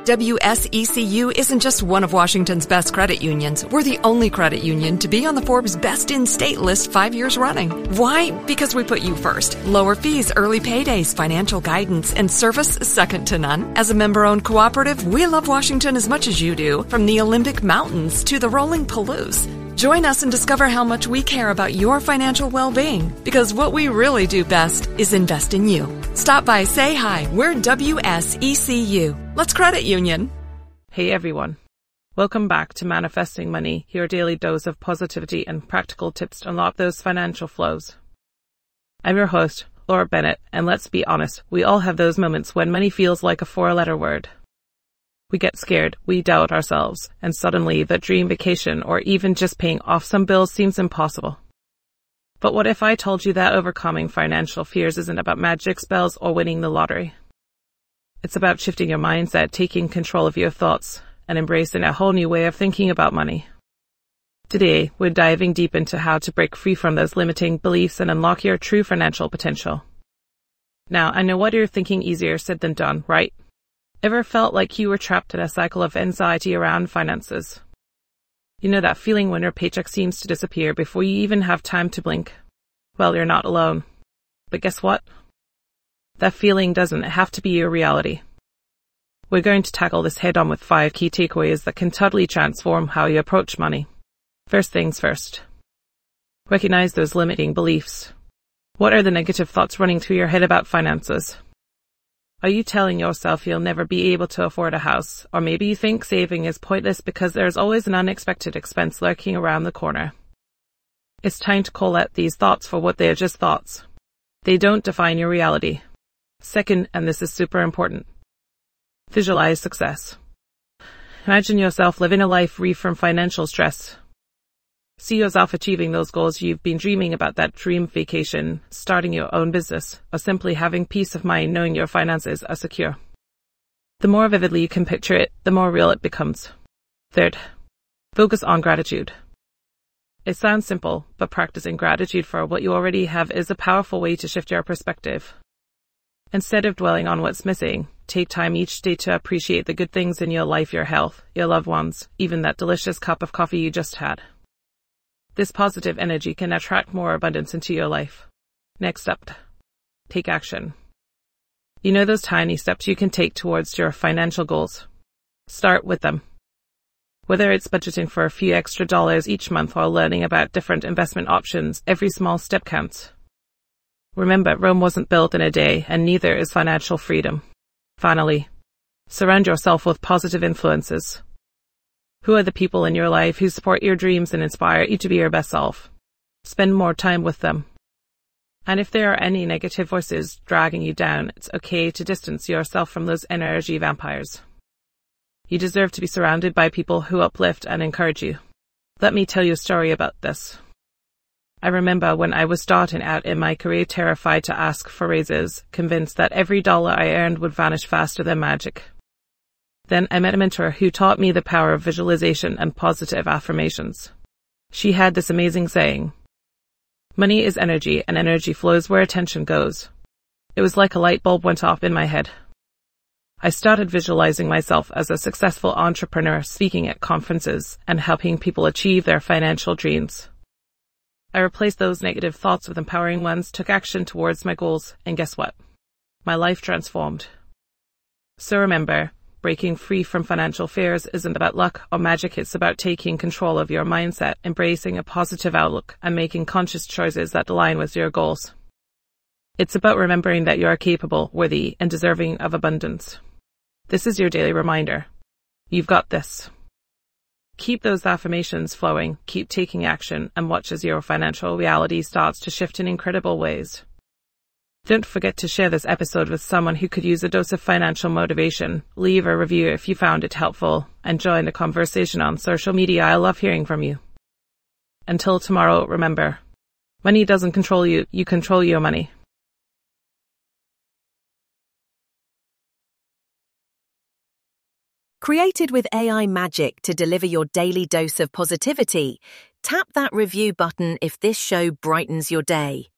WSECU isn't just one of Washington's best credit unions. We're the only credit union to be on the Forbes Best in State list 5 years running. Why? Because we put you first. Lower fees, early paydays, financial guidance, and service second to none. As a member-owned cooperative, we love Washington as much as you do, from the Olympic Mountains to the rolling Palouse. Join us and discover how much we care about your financial well-being, because what we really do best is invest in you. Stop by, say hi. We're WSECU. Let's credit union. Hey everyone. Welcome back to Manifesting Money, your daily dose of positivity and practical tips to unlock those financial flows. I'm your host, Laura Bennett, and let's be honest, we all have those moments when money feels like a four-letter word. We get scared, we doubt ourselves, and suddenly that dream vacation or even just paying off some bills seems impossible. But what if I told you that overcoming financial fears isn't about magic spells or winning the lottery? It's about shifting your mindset, taking control of your thoughts, and embracing a whole new way of thinking about money. Today, we're diving deep into how to break free from those limiting beliefs and unlock your true financial potential. Now, I know what you're thinking, easier said than done, right? Ever felt like you were trapped in a cycle of anxiety around finances? You know that feeling when your paycheck seems to disappear before you even have time to blink? Well, you're not alone. But guess what? That feeling doesn't have to be your reality. We're going to tackle this head on with 5 key takeaways that can totally transform how you approach money. First things first. Recognize those limiting beliefs. What are the negative thoughts running through your head about finances? Are you telling yourself you'll never be able to afford a house? Or maybe you think saving is pointless because there's always an unexpected expense lurking around the corner. It's time to call out these thoughts for what they are, just thoughts. They don't define your reality. Second, and this is super important, visualize success. Imagine yourself living a life free from financial stress. See yourself achieving those goals you've been dreaming about, that dream vacation, starting your own business, or simply having peace of mind knowing your finances are secure. The more vividly you can picture it, the more real it becomes. Third, focus on gratitude. It sounds simple, but practicing gratitude for what you already have is a powerful way to shift your perspective. Instead of dwelling on what's missing, take time each day to appreciate the good things in your life, your health, your loved ones, even that delicious cup of coffee you just had. This positive energy can attract more abundance into your life. Next up, take action. You know those tiny steps you can take towards your financial goals? Start with them. Whether it's budgeting for a few extra dollars each month or learning about different investment options, every small step counts. Remember, Rome wasn't built in a day, and neither is financial freedom. Finally, surround yourself with positive influences. Who are the people in your life who support your dreams and inspire you to be your best self? Spend more time with them. And if there are any negative voices dragging you down, it's okay to distance yourself from those energy vampires. You deserve to be surrounded by people who uplift and encourage you. Let me tell you a story about this. I remember when I was starting out in my career, terrified to ask for raises, convinced that every dollar I earned would vanish faster than magic. Then I met a mentor who taught me the power of visualization and positive affirmations. She had this amazing saying, "Money is energy, and energy flows where attention goes." It was like a light bulb went off in my head. I started visualizing myself as a successful entrepreneur, speaking at conferences and helping people achieve their financial dreams. I replaced those negative thoughts with empowering ones, took action towards my goals, and guess what? My life transformed. So remember, breaking free from financial fears isn't about luck or magic. It's about taking control of your mindset, embracing a positive outlook, and making conscious choices that align with your goals. It's about remembering that you are capable, worthy, and deserving of abundance. This is your daily reminder. You've got this. Keep those affirmations flowing, keep taking action, and watch as your financial reality starts to shift in incredible ways. Don't forget to share this episode with someone who could use a dose of financial motivation. Leave a review if you found it helpful, and join the conversation on social media. I love hearing from you. Until tomorrow, remember, money doesn't control you, you control your money. Created with AI magic to deliver your daily dose of positivity, tap that review button if this show brightens your day.